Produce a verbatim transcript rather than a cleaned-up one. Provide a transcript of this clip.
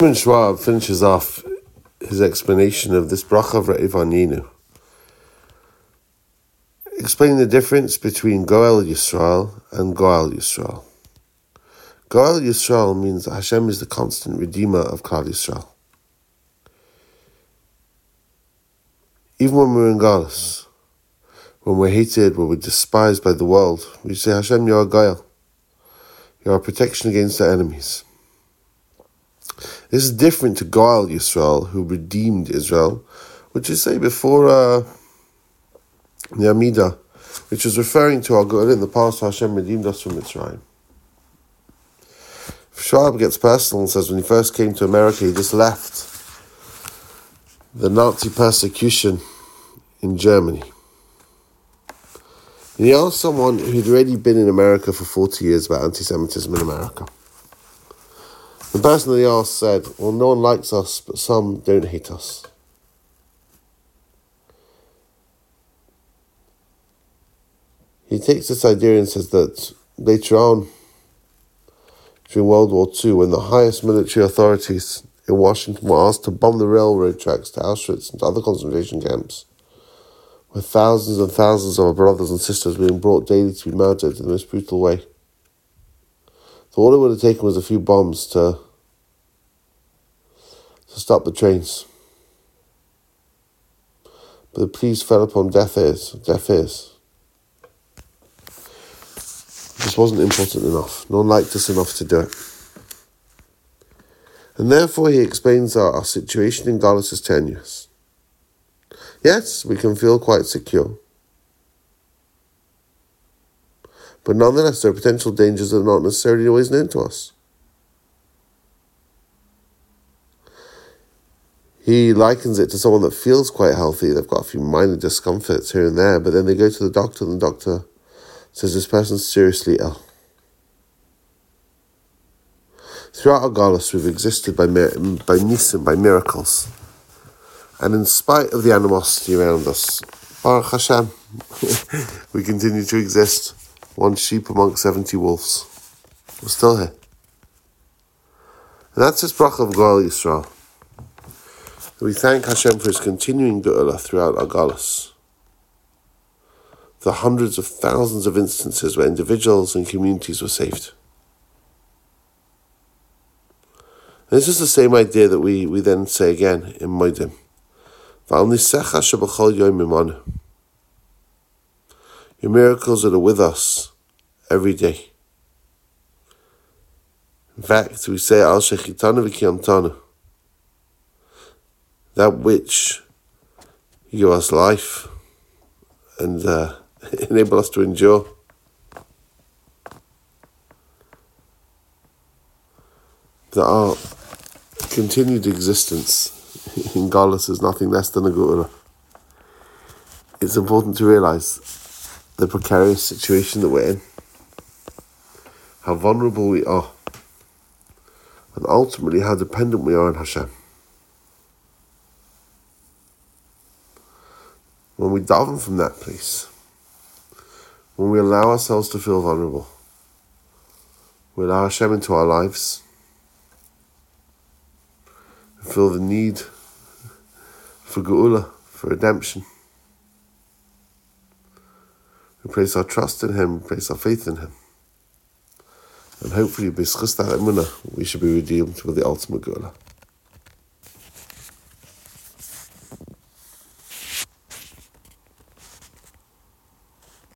When Schwab finishes off his explanation of this bracha of Re'ev Aninu, explaining the difference between Goel Yisrael and Goal Yisrael. Goel Yisrael means that Hashem is the constant redeemer of Klal Yisrael. Even when we're in Galus, when we're hated, when we're despised by the world, we say, Hashem, you're a Goel. You're a protection against our enemies. This is different to Goal Yisrael, who redeemed Israel, which is, say, before uh, the Amidah, which was referring to our Goel in the past, Hashem redeemed us from Mitzrayim. Schwab gets personal and says when he first came to America, he just left the Nazi persecution in Germany. And he asked someone who'd already been in America for forty years about anti-Semitism in America. The person that he asked said, well, no one likes us, but some don't hate us. He takes this idea and says that later on, during World War Two, when the highest military authorities in Washington were asked to bomb the railroad tracks to Auschwitz and to other concentration camps, with thousands and thousands of our brothers and sisters being brought daily to be murdered in the most brutal way. So all it would have taken was a few bombs to, to stop the trains. But the pleas fell upon deaf ears, deaf ears. This wasn't important enough. No one liked us enough to do it. And therefore he explains our, our situation in Galus is tenuous. Yes, we can feel quite secure. But nonetheless, there are potential dangers that are not necessarily always known to us. He likens it to someone that feels quite healthy. They've got a few minor discomforts here and there, but then they go to the doctor and the doctor says this person's seriously ill. Throughout our Galus, we've existed by, by nisim, by miracles. And in spite of the animosity around us, Baruch Hashem, we continue to exist. One sheep amongst seventy wolves. We're still here. And that's his bracha of Goal Yisrael. We thank Hashem for his continuing Geula throughout our Galus. The hundreds of thousands of instances where individuals and communities were saved. And this is the same idea that we, we then say again in Moedim. Your miracles that are with us every day. In fact, we say, Al Shechitanu V'Kiyamtanu. That which you give us life and uh, enable us to endure. That our continued existence in Galus is nothing less than a Geula. It's important to realise the precarious situation that we're in, how vulnerable we are, and ultimately how dependent we are on Hashem. When we daven from that place, when we allow ourselves to feel vulnerable, we allow Hashem into our lives, and feel the need for Geula, for redemption. We place our trust in him, we place our faith in him. And hopefully, b'schus that emunah, we should be redeemed with the ultimate Geula.